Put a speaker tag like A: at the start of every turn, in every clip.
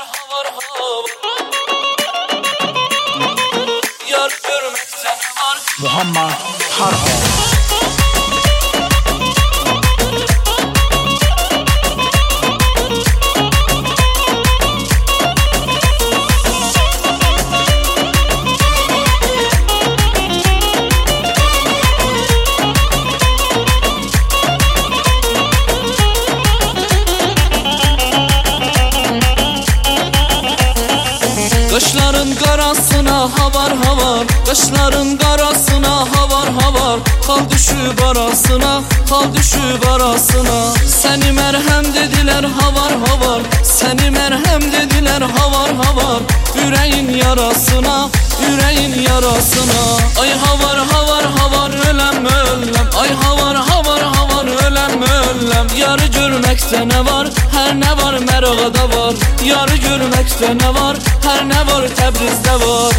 A: havar havar. Yar görmekten var.
B: Muhammed Tarhan.
A: Qışların qarasına havar havar, qışların qarasına havar havar. Xal düşüb arasına, xal düşüb arasına. Səni mərhəm dedilər havar havar, səni mərhəm dedilər havar havar. Ürəyin yarasına, ürəyin yarasına. Ay havar havar havar öləm öləm, ay havar havar havar öləm öləm. Yarı görməkdə nə var, hər nə var Mərağada var. Yarı görməkdə nə var, hər nə var Təbrizdə var.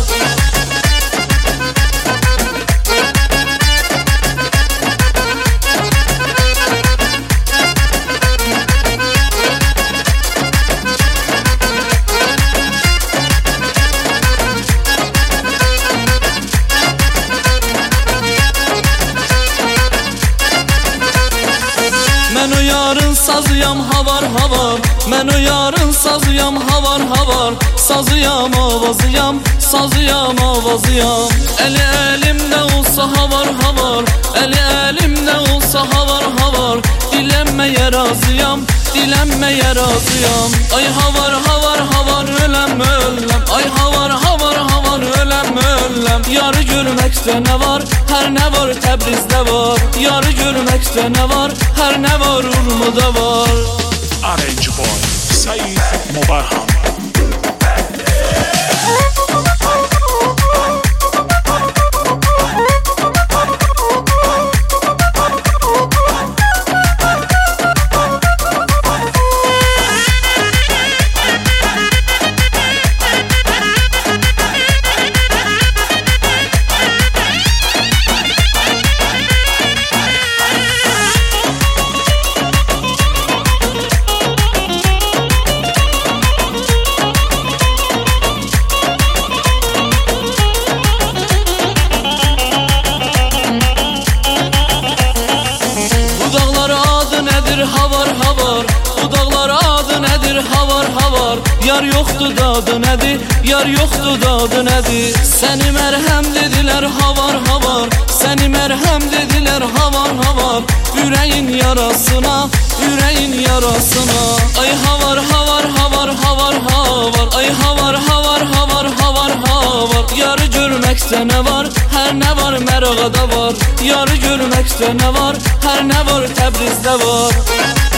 A: Mən o yarın sazıyam havar havar, mən o yarın sazıyam havar havar. Sazıyam avazıyam, sazıyam avazıyam. Eli elimdə olsa havar havar, eli elimdə olsa havar havar. Dilənməyə razıyam, dilənməyə razıyam. Ay havar havar havar öləm öləm, ay havar havar havar öləm öləm. Yarı görməkdə nə var, hər nə var Təbrizdə var. Yarı görməkdə nə var, hər nə var Urmuda var.
B: Arrange boy Said Mubarham. Havar havar, bu dağlar adı nədir havar havar. Yar yoxdur dadı nədir, yar yoxdur dadı nədir. Səni mərhəm dedilər havar havar, səni mərhəm dedilər havar havar. Ürəyin yarasına, ürəyin yarasına. Ay havar havar havar havar havar, ay havar havar havar havar havar. Yarı görməkdə nə var, hər nə var Mərağada var. Yarı görməkdə nə var, hər nə var Təbrizdə var.